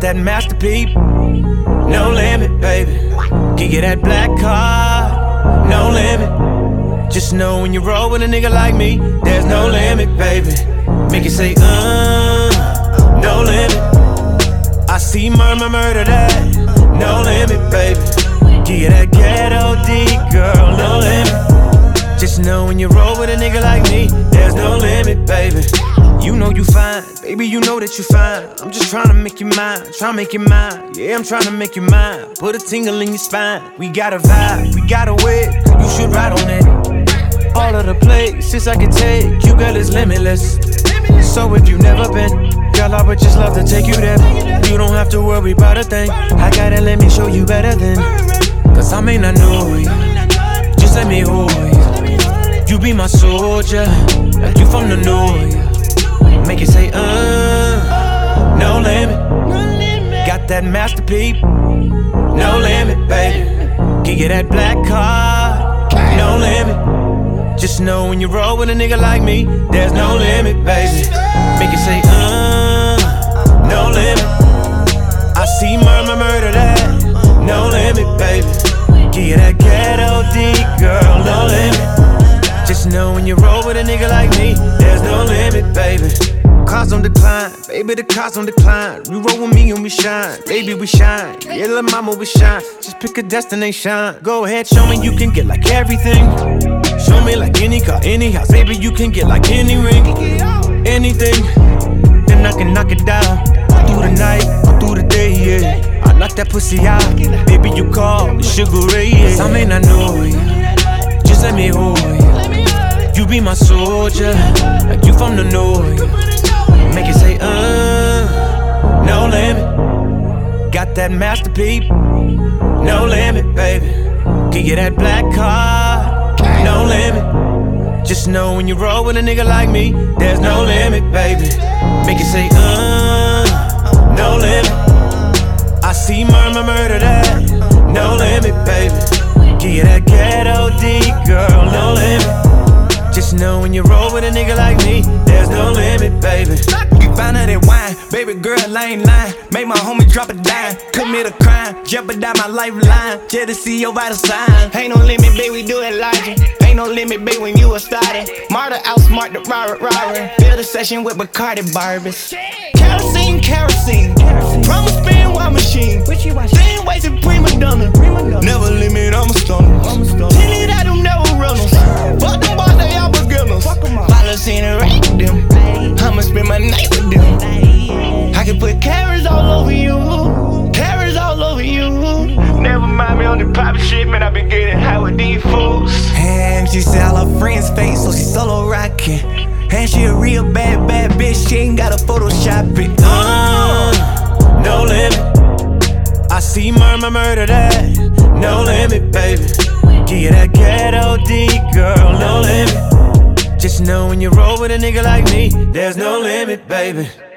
that masterpiece, no limit, baby. Give you that black card, no limit. Just know when you roll with a nigga like me, there's no limit, baby. Make it say, no limit. I see murder that, no limit, baby. Give you that ghetto D, girl, no limit. Just know when you roll with a nigga like me, there's no limit, baby. You know you fine, baby, you know that you fine. I'm just trying to make you mine, tryna make you mine. Yeah, I'm trying to make you mine. Put a tingle in your spine. We got a vibe, we got a way, you should ride on it. All of the places I can take you, girl, is limitless. So if you never been, girl, I would just love to take you there. You don't have to worry about a thing. I gotta let me show you better than. Cause I may not know you, just let me hold you. You be my soldier, like you from the north. Make it say, no limit. Got that masterpiece, no limit, baby. Give you that black card, no limit. Just know when you roll with a nigga like me, there's no limit, baby. Make it say, no limit. I see murder that, no limit, baby. Give you that ghetto D, girl, no limit. Just know when you roll with a nigga like me, there's no limit, baby. Cars on decline, baby, the cars on decline. You roll with me and we shine, baby, we shine. Yeah, little mama, we shine. Just pick a destination. Go ahead, show me you can get like everything. Show me like any car, any house, baby, you can get like any ring, anything. Then I can knock it down, all through the night, all through the day, yeah. I knock that pussy out, baby, you call the Sugar Ray, yeah. Cause I may not know you, just let me hold you. You be my soldier, like you from the north. Make it say, no limit. Got that masterpiece, no limit, baby. Give you that black card, no limit. Just know when you roll with a nigga like me, there's no limit, baby. Make it say, no limit. I see murder that, no limit, baby. Give you that ghetto D, girl, no limit. Just know when you roll with a nigga like me, there's no limit, baby. You find her that wine, baby girl, I ain't lying. Make my homie drop a dime, commit a crime, jeopardize my lifeline, just to see your vital signs. Ain't no limit, baby, we do it logic. Ain't no limit, baby, when you a started. Marta outsmart the robber. Build a session with Bacardi Barbies. Kerosene. Promise spin while machine. Same way to prima donna. Never limit, I'm a stunner. Tinted at them, never runners. Fuck them boys, they all beginners. Follows in and rack them. I'ma spend my night with them. I can put carrots all over you. Carrots all over you. Never mind me on the pop shit, man, I been getting high with these fools. And she see all her friends' face, so she solo rockin'. And she a real bad bitch, she ain't gotta Photoshop it. No limit. I see murder that, no limit, baby. Give you that ghetto D, girl, no limit. Just know when you roll with a nigga like me, there's no limit, baby.